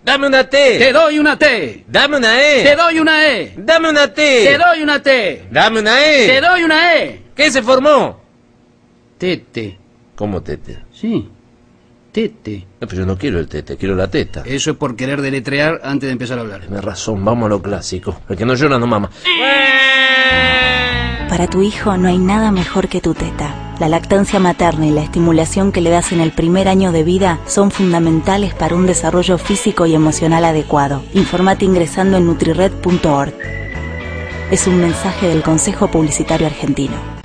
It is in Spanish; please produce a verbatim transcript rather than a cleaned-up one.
Dame una T. Te doy una T. Dame una E. Te doy una E. Dame una T. Te doy una T. Dame una E. Te doy una E. ¿Qué se formó? Tete. ¿Cómo tete? Sí. Tete. No, pero yo no quiero el tete, quiero la teta. Eso es por querer deletrear antes de empezar a hablar. Tienes razón, vamos a lo clásico. El que no llora no mama. Para tu hijo no hay nada mejor que tu teta. La lactancia materna y la estimulación que le das en el primer año de vida son fundamentales para un desarrollo físico y emocional adecuado. Informate ingresando en nutrired punto org. Es un mensaje del Consejo Publicitario Argentino.